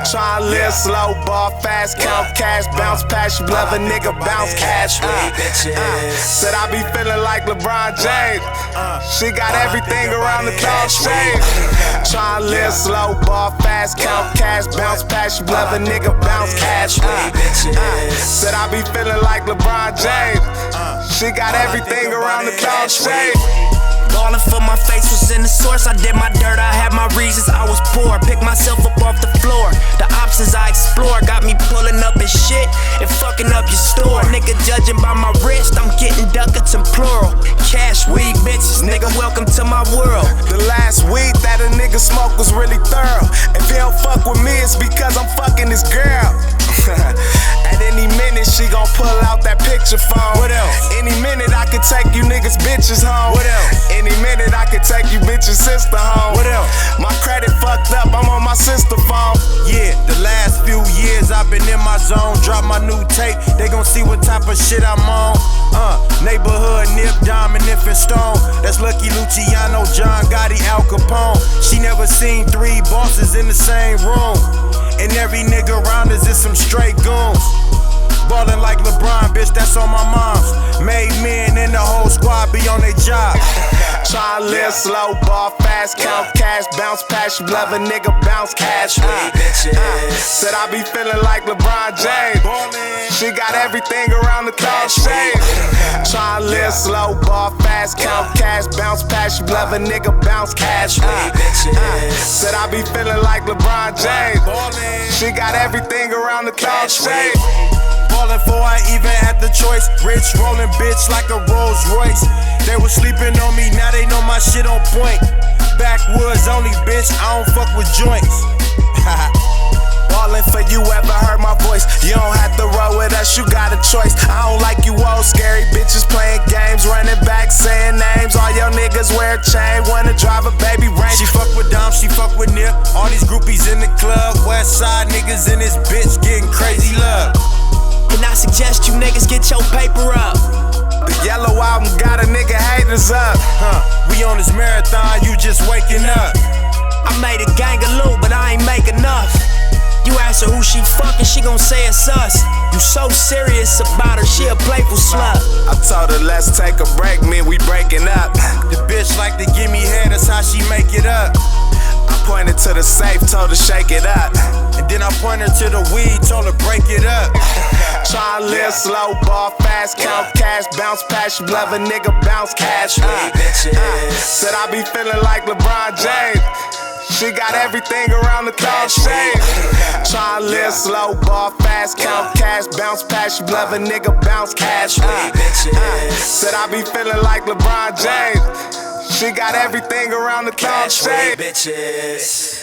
Tryna live slow, ball fast, count cash, bounce past you, love a nigga, bounce cash. Said I be feeling like LeBron James. She got everything around the clock shade. Tryna live slow, ball fast, count cash, bounce past you, love a nigga, bounce cash. Said I be feeling like LeBron James. She got everything around the clock shade. Ballin' for my face was in the source. I did my dirt, I had my reasons. I was poor, picked myself up off the floor. The options I explore got me pulling up and shit and fucking up your store. Nigga judging by my wrist, I'm getting ducats and plural. Cash, weed, bitches, nigga, welcome to my world. The last weed that a nigga smoked was really thorough. If he don't fuck with me, it's because I'm fucking this girl. At any minute, she gon' pull out that picture phone. What else? Any minute, I could take you niggas bitches home. What else? Any minute, I could take you bitches sister home. What else? My credit fucked up, I'm on my sister phone. Yeah, the last few years I've been in my zone. Drop my new tape, they gon' see what type of shit I'm on. Neighborhood, Nip, Diamond, Infant Stone. That's Lucky Luciano, John Gotti, Al Capone. She never seen three bosses in the same room. And every nigga around us is some straight goons. Ballin' like LeBron, bitch, that's on my mom's. Made men and the whole squad be on their job. Tryna live slow, ball fast, count cash, bounce past you, love a nigga, bounce cash. Said I be feeling like LeBron James. She got everything around the clock shade. Tryna live slow, ball fast, count cash, bounce past you, love a nigga, bounce cash. Said I be feeling like LeBron James. She got everything around the clock shade. Ballin' before I even had the choice. Rich rollin' bitch like a Rolls Royce. They was sleeping on me, now they know my shit on point. Backwoods only, bitch, I don't fuck with joints. Ballin' for you, ever heard my voice? You don't have to roll with us, you got a choice. I don't like you old scary bitches playing games, running back, saying names. All your niggas wear a chain, wanna drive a baby Range. She fuck with Dom, she fuck with Nip. All these groupies in the club, West Side niggas in this bitch getting crazy love. And I suggest you niggas get your paper up. The Yellow Album got a nigga haters up. We on this marathon, you just waking up. I made a gang of loot, but I ain't make enough. You ask her who she fucking, she gon' say it's us. You so serious about her, she a playful slut. I told her let's take a break, man, we breaking up. The bitch like to give me head, that's how she make it up. I pointed to the safe, told her shake it up. And then I pointed to the weed, told her break it up. Tryna live slow, ball fast, count cash, bounce past you, love a nigga, bounce cash. Said I be feeling like LeBron James. She got everything around the clock shade. Tryna live slow, ball fast, count cash, bounce past you, love a nigga, bounce cash. Said I be feeling like LeBron James. She got everything around the clock shade.